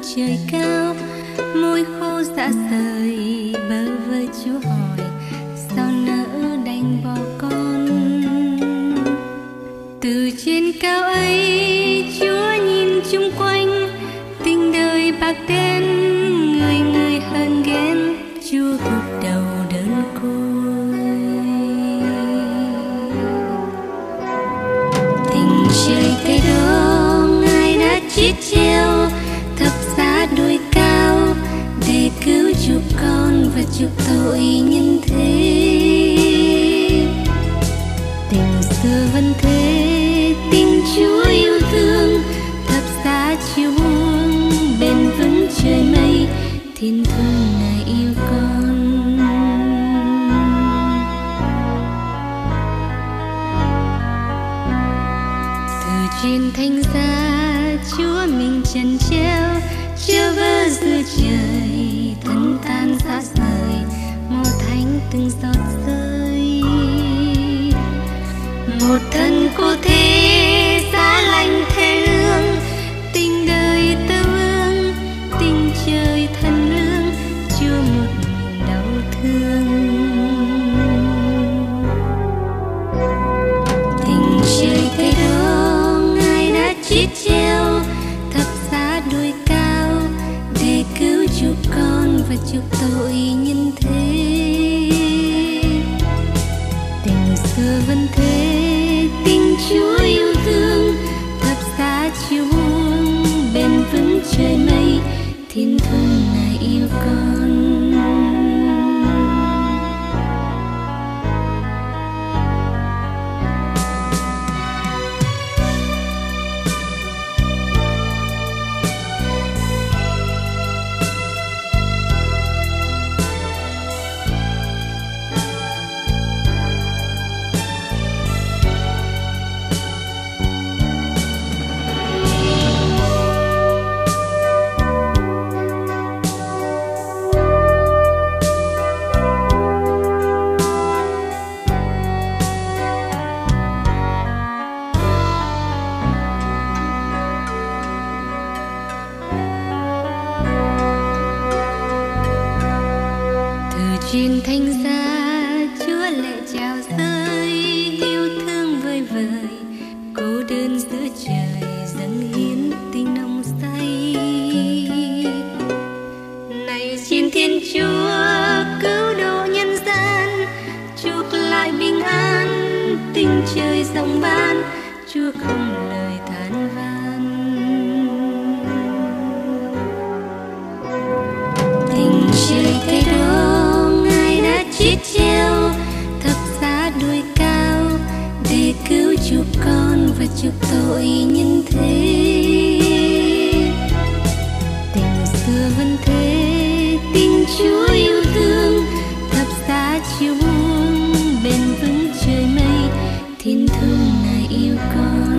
trời cao, môi khô dạ rời bơ vơ Chúa hỏi sao nỡ đành bỏ con. Từ trên cao ấy Chúa nhìn chung quanh, tình đời bạc đen người người hờn ghen, Chúa gục đầu đơn côi. Tình trời cây đó Ngài đã chết treo thập giá đôi cao để cứu chuộc con và chuộc tội nhân thế. Tình xưa vẫn thế, tình Chúa yêu thương, thập giá chiều buông bền vững trời mây, thiên thương Ngài yêu con. Từ trên thánh giá Chúa mình trần treo, chưa vỡ giữa trời thân tan xa rời, màu thánh từng giọt rơi. Một thân cô thế giá lạnh thê lương, tình đời tơ vương, tình trời thân lương, Chúa một mình đau thương. Tình trời cây đó Ngài đã chết treo thập giá đôi cao để cứu chuộc con và chuộc tội nhân thế. Tình xưa vẫn thế, tình Chúa yêu thương, thập giá chiều buông bền vững trời mây, thiên thương Ngài yêu con. Trên thánh giá Chúa lệ chào rơi, yêu thương vơi vời, cô đơn giữa trời dâng hiến tình nồng say. Này xin Thiên Chúa cứu độ nhân gian, chuộc lại bình an, tình trời rộng ban, Chúa không lời than van. Tình trời cây đó chết treo thập giá đôi cao để cứu chuộc con và chuộc tội nhân thế. Tình xưa vẫn thế, tình Chúa yêu thương, thập giá chiều buông bền vững trời mây, thiên thương Ngài yêu con.